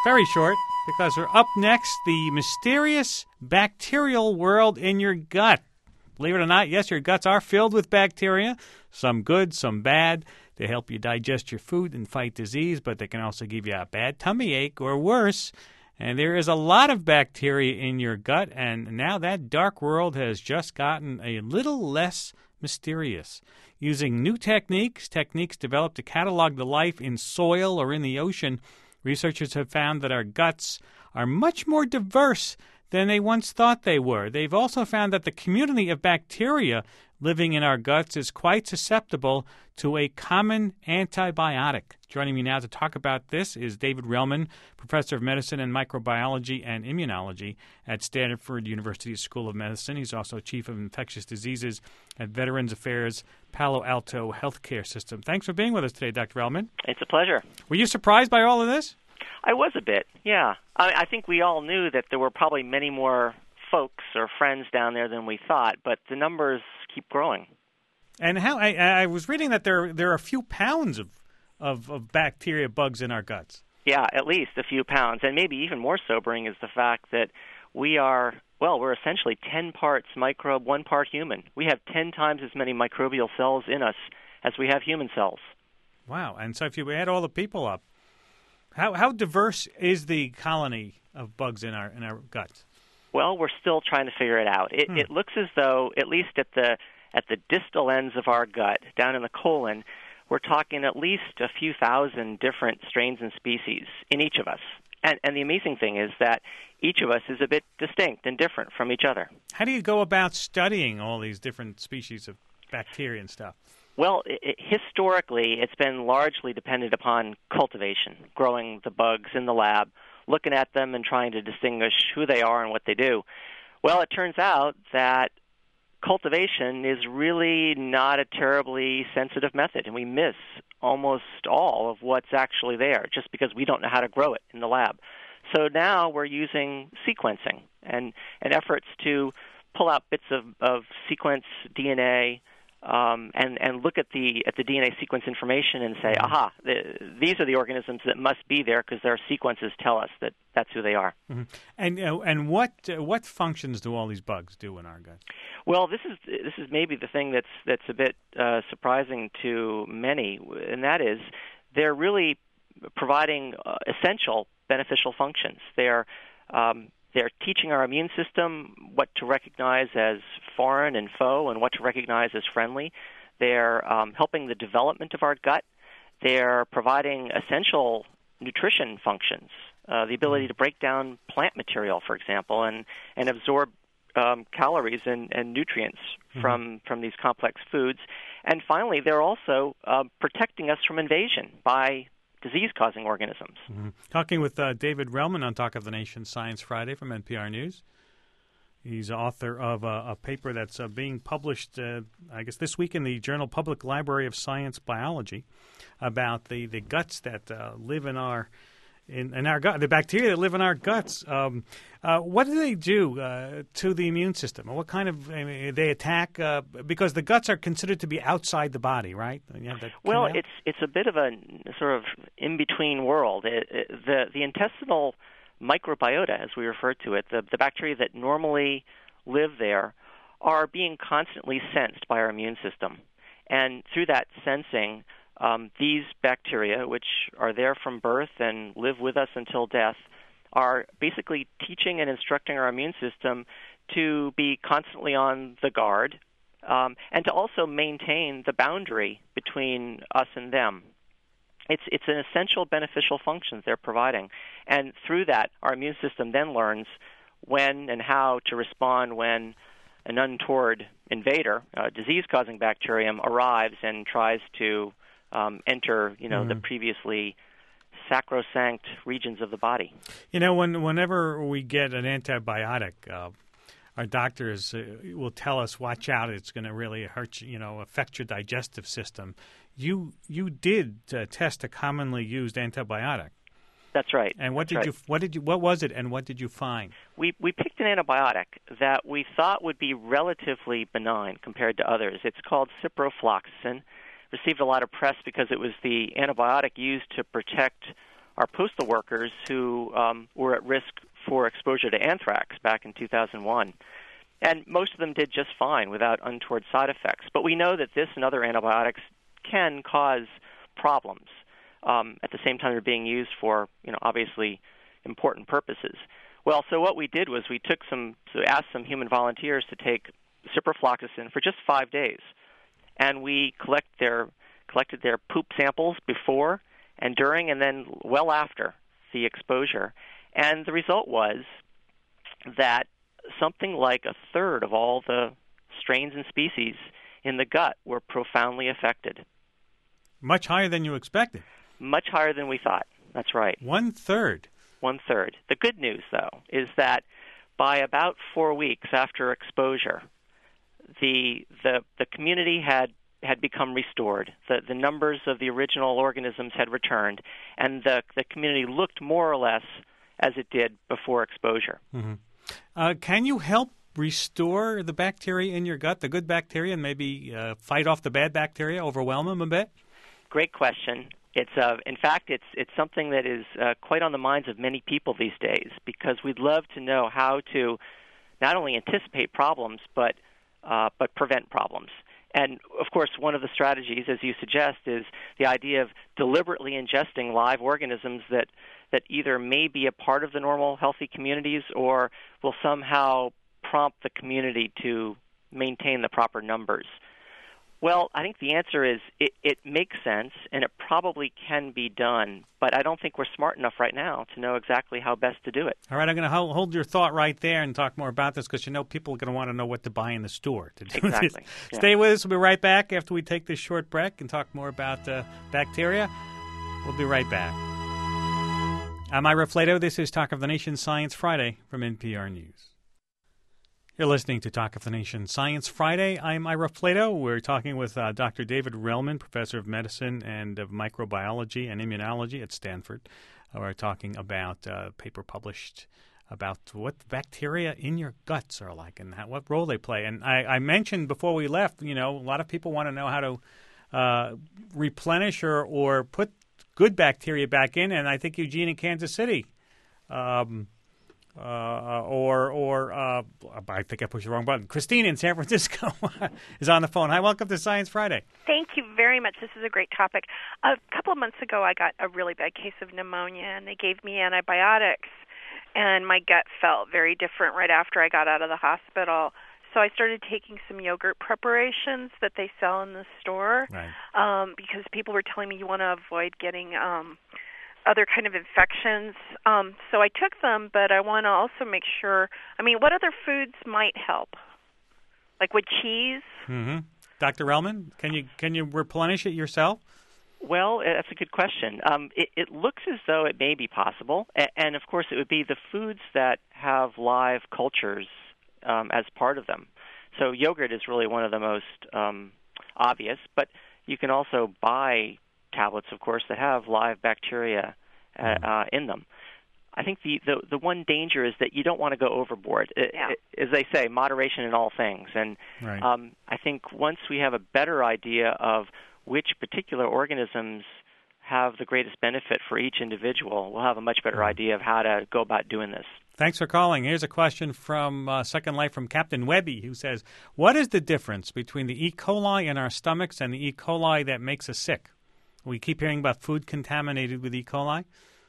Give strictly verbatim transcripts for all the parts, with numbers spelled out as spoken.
very short, because we're up next, the mysterious bacterial world in your gut. Believe it or not, yes, your guts are filled with bacteria, some good, some bad. They help you digest your food and fight disease, but they can also give you a bad tummy ache or worse. And there is a lot of bacteria in your gut, and now that dark world has just gotten a little less mysterious. Using new techniques, techniques developed to catalog the life in soil or in the ocean, researchers have found that our guts are much more diverse than they once thought they were. They've also found that the community of bacteria living in our guts is quite susceptible to a common antibiotic. Joining me now to talk about this is David Relman, professor of medicine and microbiology and immunology at Stanford University School of Medicine. He's also chief of infectious diseases at Veterans Affairs Palo Alto Healthcare System. Thanks for being with us today, Doctor Relman. It's a pleasure. Were you surprised by all of this? I was a bit, yeah. I, I think we all knew that there were probably many more folks or friends down there than we thought, but the numbers keep growing. And how I, I was reading that there there are a few pounds of, of, of bacteria bugs in our guts. Yeah, at least a few pounds. And maybe even more sobering is the fact that we are, well, we're essentially ten parts microbe, one part human. We have ten times as many microbial cells in us as we have human cells. Wow. And so if you add all the people up, how how diverse is the colony of bugs in our in our guts? Well, we're still trying to figure it out. It, hmm. it looks as though, at least at the at the distal ends of our gut, down in the colon, we're talking at least a few thousand different strains and species in each of us. And, and the amazing thing is that each of us is a bit distinct and different from each other. How do you go about studying all these different species of bacteria and stuff? Well, it, it, historically, it's been largely dependent upon cultivation, growing the bugs in the lab, looking at them and trying to distinguish who they are and what they do. Well, it turns out that cultivation is really not a terribly sensitive method, and we miss almost all of what's actually there just because we don't know how to grow it in the lab. So now we're using sequencing and, and efforts to pull out bits of, of sequence D N A um, and, and look at the at the D N A sequence information and say, aha, the, these are the organisms that must be there because their sequences tell us that that's who they are. Mm-hmm. And uh, and what uh, what functions do all these bugs do in our gut? Well, this is this is maybe the thing that's that's a bit uh, surprising to many, and that is they're really providing uh, essential beneficial functions. They're um, They're teaching our immune system what to recognize as foreign and foe and what to recognize as friendly. They're um, helping the development of our gut. They're providing essential nutrition functions, uh, the ability to break down plant material, for example, and, and absorb um, calories and, and nutrients mm-hmm. from, from these complex foods. And finally, they're also uh, protecting us from invasion by disease-causing organisms. Mm-hmm. Talking with uh, David Relman on Talk of the Nation Science Friday from N P R News. He's author of a, a paper that's uh, being published, uh, I guess, this week in the journal Public Library of Science Biology about the, the guts that uh, live in our in, in our gut, the bacteria that live in our guts. Um, uh, what do they do uh, to the immune system? What kind of I mean, they attack? Uh, because the guts are considered to be outside the body, right? Well, it's it's a bit of a sort of in-between world. It, it, the the intestinal microbiota, as we refer to it, the, the bacteria that normally live there, are being constantly sensed by our immune system, and through that sensing, Um, these bacteria, which are there from birth and live with us until death, are basically teaching and instructing our immune system to be constantly on the guard um, and to also maintain the boundary between us and them. It's it's an essential beneficial function they're providing. And through that, our immune system then learns when and how to respond when an untoward invader, a disease-causing bacterium, arrives and tries to Um, enter, you know, mm-hmm. the previously sacrosanct regions of the body. You know, when whenever we get an antibiotic, uh, our doctors uh, will tell us, "Watch out! It's going to really hurt you. You know, affect your digestive system." You you did uh, test a commonly used antibiotic. That's right. And what That's did right. you what did you what was it, and what did you find? We we picked an antibiotic that we thought would be relatively benign compared to others. It's called ciprofloxacin. Received a lot of press because it was the antibiotic used to protect are postal workers who um, were at risk for exposure to anthrax back in two thousand one. And most of them did just fine without untoward side effects. But we know that this and other antibiotics can cause problems. Um, at the same time, they're being used for, you know, obviously important purposes. Well, so what we did was we took some, so asked some human volunteers to take ciprofloxacin for just five days, and we collect their collected their poop samples before and during, and then well after the exposure. And the result was that something like a third of all the strains and species in the gut were profoundly affected. Much higher than you expected. Much higher than we thought. That's right. One third. One third. The good news, though, is that by about four weeks after exposure, the the the community had had become restored. The the numbers of the original organisms had returned, and the the community looked more or less as it did before exposure. Mm-hmm. Uh, can you help restore the bacteria in your gut, the good bacteria, and maybe uh, fight off the bad bacteria, overwhelm them a bit? Great question. It's uh, in fact, it's it's something that is uh, quite on the minds of many people these days, because we'd love to know how to not only anticipate problems but uh, but prevent problems. And of course, one of the strategies, as you suggest, is the idea of deliberately ingesting live organisms that that either may be a part of the normal healthy communities or will somehow prompt the community to maintain the proper numbers. Well, I think the answer is it, it makes sense, and it probably can be done, but I don't think we're smart enough right now to know exactly how best to do it. All right, I'm going to hold your thought right there and talk more about this, because you know people are going to want to know what to buy in the store to do exactly. this. Yeah. Stay with us. We'll be right back after we take this short break and talk more about uh, bacteria. We'll be right back. I'm Ira Flato. This is Talk of the Nation Science Friday from N P R News. You're listening to Talk of the Nation Science Friday. I'm Ira Flato. We're talking with uh, Doctor David Relman, professor of medicine and of microbiology and immunology at Stanford. Uh, we're talking about a uh, paper published about what bacteria in your guts are like and how, what role they play. And I, I mentioned before we left, you know, a lot of people want to know how to uh, replenish or, or put good bacteria back in. And I think Eugene in Kansas City um Uh, or, or uh, I think I pushed the wrong button. Christine in San Francisco is on the phone. Hi, welcome to Science Friday. Thank you very much. This is a great topic. A couple of months ago, I got a really bad case of pneumonia, and they gave me antibiotics, and my gut felt very different right after I got out of the hospital. So I started taking some yogurt preparations that they sell in the store, right. um, because people were telling me you want to avoid getting um, other kind of infections. Um, so I took them, but I want to also make sure, I mean, what other foods might help? Like with cheese? Mm-hmm. Doctor Relman, can you can you replenish it yourself? Well, that's a good question. Um, it, it looks as though it may be possible, and, and of course it would be the foods that have live cultures um, as part of them. So yogurt is really one of the most um, obvious, but you can also buy tablets, of course, that have live bacteria uh, uh, in them. I think the, the the one danger is that you don't want to go overboard. It, yeah. it, as they say, moderation in all things. And right. um, I think once we have a better idea of which particular organisms have the greatest benefit for each individual, we'll have a much better idea of how to go about doing this. Thanks for calling. Here's a question from uh, Second Life from Captain Webby, who says, what is the difference between the E. coli in our stomachs and the E. coli that makes us sick? We keep hearing about food contaminated with E. coli.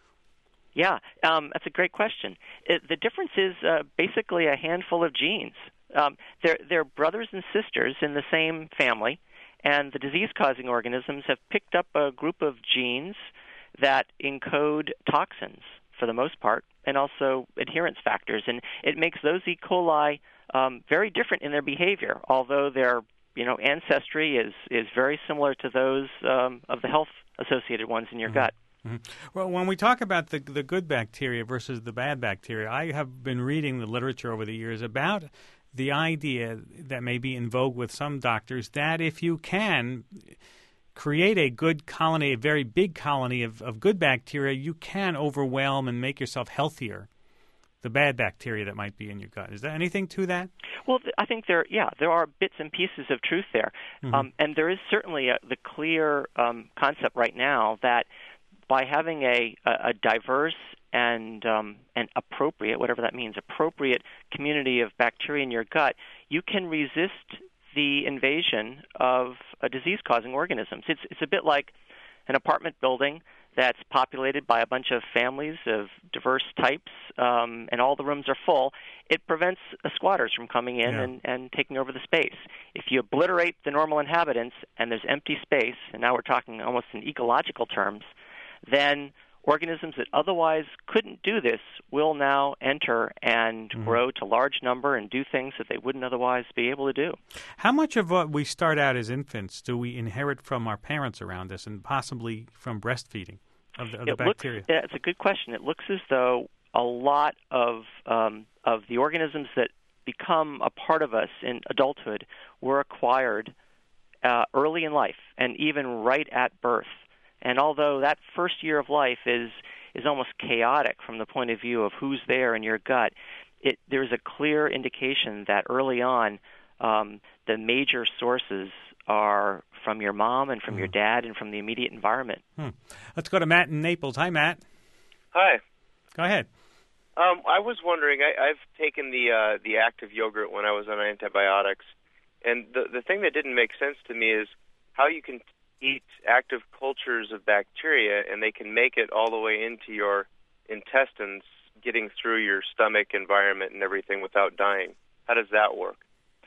Yeah, um, that's a great question. It, the difference is uh, basically a handful of genes. Um, they're, they're brothers and sisters in the same family, and the disease-causing organisms have picked up a group of genes that encode toxins, for the most part, and also adherence factors. And it makes those E. coli um, very different in their behavior, although they're You know, ancestry is, is very similar to those um, of the health-associated ones in your mm-hmm. gut. Mm-hmm. Well, when we talk about the the good bacteria versus the bad bacteria, I have been reading the literature over the years about the idea that may be in vogue with some doctors that if you can create a good colony, a very big colony of, of good bacteria, you can overwhelm and make yourself healthier the bad bacteria that might be in your gut. Is there anything to that? Well, I think there, yeah, there are bits and pieces of truth there. Mm-hmm. Um, and there is certainly a, the clear um, concept right now that by having a, a, a diverse and um, and appropriate, whatever that means, appropriate community of bacteria in your gut, you can resist the invasion of uh, disease-causing organisms. It's it's a bit like an apartment building that's populated by a bunch of families of diverse types, um, and all the rooms are full. It prevents uh, squatters from coming in Yeah. and, and taking over the space. If you obliterate the normal inhabitants and there's empty space, and now we're talking almost in ecological terms, then organisms that otherwise couldn't do this will now enter and Mm-hmm. grow to large number and do things that they wouldn't otherwise be able to do. How much of what we start out as infants do we inherit from our parents around us and possibly from breastfeeding of the, of the It looks, bacteria? yeah, it's a good question. It looks as though a lot of um, of the organisms that become a part of us in adulthood were acquired uh, early in life and even right at birth. And although that first year of life is is almost chaotic from the point of view of who's there in your gut, it, there's a clear indication that early on um, the major sources are from your mom and from Mm. your dad and from the immediate environment. Hmm. Let's go to Matt in Naples. Hi, Matt. Hi. Go ahead. Um, I was wondering, I, I've taken the uh, the active yogurt when I was on antibiotics, and the the thing that didn't make sense to me is how you can eat active cultures of bacteria and they can make it all the way into your intestines, getting through your stomach environment and everything without dying. How does that work?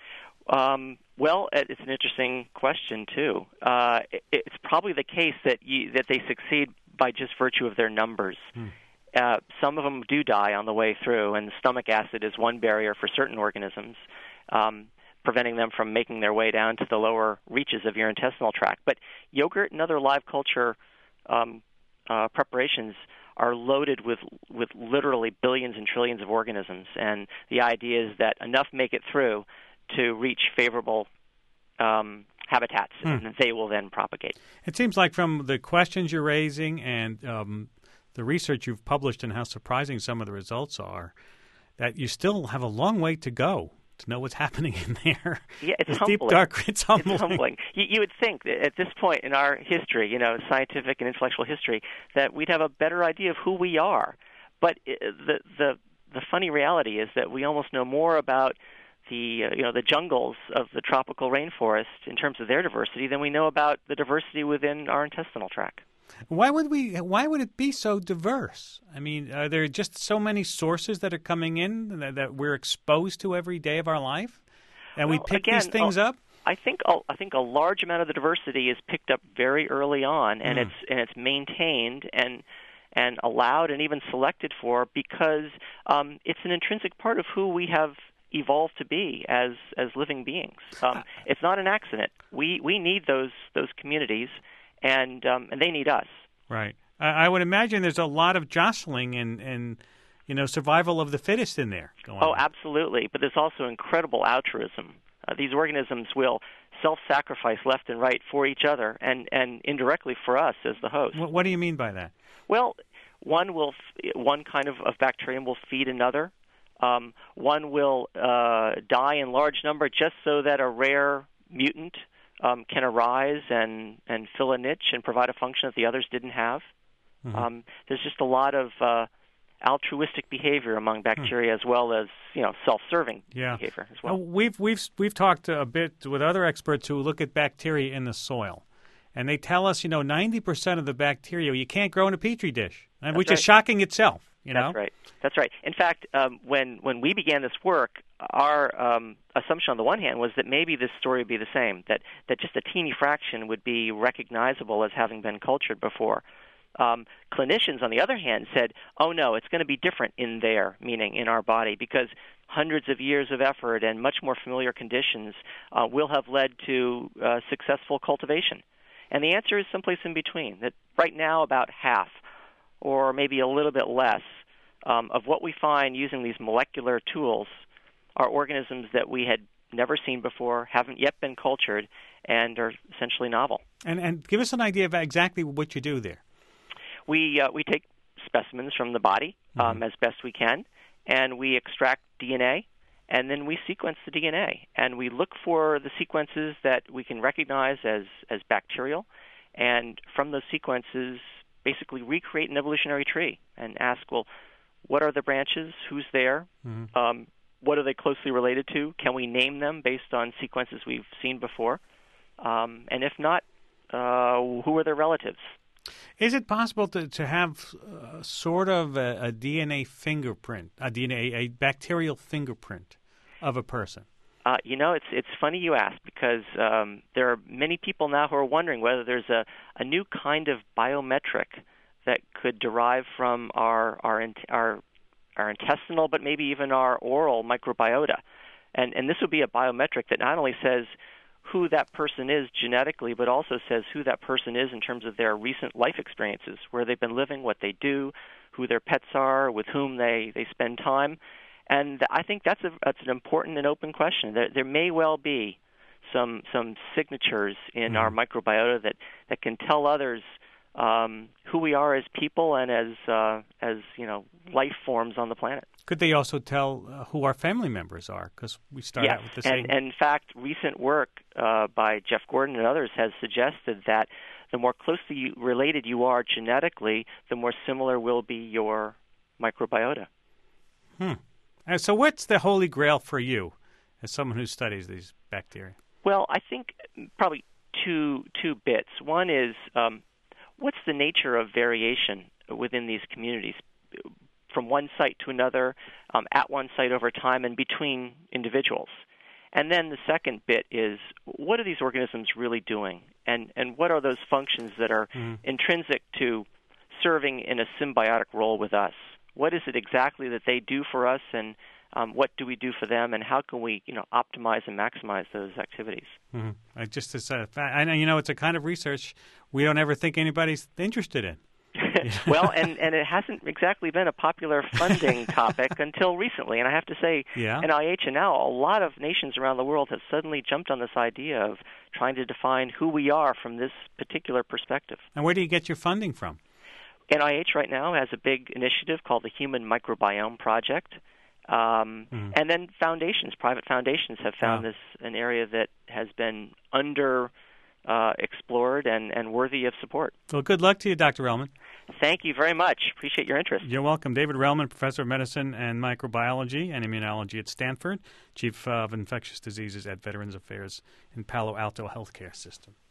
Um, well, it's an interesting question too. Uh, it, it's probably the case that you, that they succeed by just virtue of their numbers. Hmm. Uh, some of them do die on the way through, and stomach acid is one barrier for certain organisms, um, preventing them from making their way down to the lower reaches of your intestinal tract. But yogurt and other live culture um, uh, preparations are loaded with with literally billions and trillions of organisms, and the idea is that enough make it through to reach favorable um, habitats, Hmm. and they will then propagate. It seems like from the questions you're raising and um, the research you've published and how surprising some of the results are, that you still have a long way to go to know what's happening in there. Yeah, it's This humbling. deep, dark, it's humbling. It's humbling. You, you would think that at this point in our history, you know, scientific and intellectual history, that we'd have a better idea of who we are. But uh, the the the funny reality is that we almost know more about the uh, you know the jungles of the tropical rainforest in terms of their diversity than we know about the diversity within our intestinal tract. Why would we? Why would it be so diverse? I mean, are there just so many sources that are coming in that, that we're exposed to every day of our life, and we Well, pick again, these things uh, up? I think a, I think a large amount of the diversity is picked up very early on, and Mm. it's and it's maintained and and allowed and even selected for because um, it's an intrinsic part of who we have evolved to be as as living beings. Um, it's not an accident. We we need those those communities, and um, and they need us. Right. I, I would imagine there's a lot of jostling and, and you know survival of the fittest in there going Oh, on. absolutely. But there's also incredible altruism. Uh, these organisms will self-sacrifice left and right for each other, and and indirectly for us as the host. What, what do you mean by that? Well, one will f- one kind of, of bacterium will feed another. Um, one will uh, die in large number just so that a rare mutant um, can arise and, and fill a niche and provide a function that the others didn't have. Mm-hmm. Um, there's just a lot of uh, altruistic behavior among bacteria as well as you know self-serving Yeah. behavior as Uh, well. We've we've we've talked a bit with other experts who look at bacteria in the soil, and they tell us, you know, ninety percent of the bacteria you can't grow in a petri dish, and That's which right. is shocking itself. You know, That's right. That's right. In fact, um, when when we began this work, our um, assumption on the one hand was that maybe this story would be the same, that that just a teeny fraction would be recognizable as having been cultured before. Um, clinicians, on the other hand, said, oh, no, it's going to be different in there, meaning in our body, because hundreds of years of effort and much more familiar conditions uh, will have led to uh, successful cultivation. And the answer is someplace in between, that right now about half or maybe a little bit less um, of what we find using these molecular tools are organisms that we had never seen before, haven't yet been cultured, and are essentially novel. and and give us an idea of exactly what you do there. We uh, we take specimens from the body um, Mhm. as best we can, and we extract D N A, and then we sequence the D N A, and we look for the sequences that we can recognize as, as bacterial, and from those sequences basically recreate an evolutionary tree and ask, well, what are the branches? Who's there? Mm-hmm. Um, what are they closely related to? Can we name them based on sequences we've seen before? Um, and if not, uh, who are their relatives? Is it possible to, to have uh, sort of a, a D N A fingerprint, a D N A, a bacterial fingerprint of a person? Uh, you know, it's it's funny you ask, because um, there are many people now who are wondering whether there's a, a new kind of biometric that could derive from our our our our intestinal, but maybe even our oral microbiota, and and this would be a biometric that not only says who that person is genetically, but also says who that person is in terms of their recent life experiences, where they've been living, what they do, who their pets are, with whom they, they spend time. And I think that's a that's an important and open question. There, there may well be some some signatures in mm-hmm. our microbiota that, that can tell others um, who we are as people and as uh, as you know life forms on the planet. Could they also tell uh, who our family members are? Because we start yes. out with the same. And, and in fact, recent work uh, by Jeff Gordon and others has suggested that the more closely related you are genetically, the more similar will be your microbiota. Hmm. And so what's the holy grail for you as someone who studies these bacteria? Well, I think probably two two bits. One is um, what's the nature of variation within these communities, from one site to another, um, at one site over time, and between individuals. And then the second bit is, what are these organisms really doing? And and what are those functions that are mm-hmm. intrinsic to serving in a symbiotic role with us? What is it exactly that they do for us, and um, what do we do for them, and how can we, you know, optimize and maximize those activities? Mm-hmm. I just as a fact, I know, you know, it's a kind of research we don't ever think anybody's interested in. Well, and, and it hasn't exactly been a popular funding topic until recently. And I have to say, yeah. N I H and now a lot of nations around the world have suddenly jumped on this idea of trying to define who we are from this particular perspective. And where do you get your funding from? N I H right now has a big initiative called the Human Microbiome Project. Um, mm. And then foundations, private foundations, have found wow. this an area that has been under Uh, explored and, and worthy of support. Well, good luck to you, Doctor Relman. Thank you very much. Appreciate your interest. You're welcome. David Relman, Professor of Medicine and Microbiology and Immunology at Stanford, Chief of Infectious Diseases at Veterans Affairs in Palo Alto Healthcare System.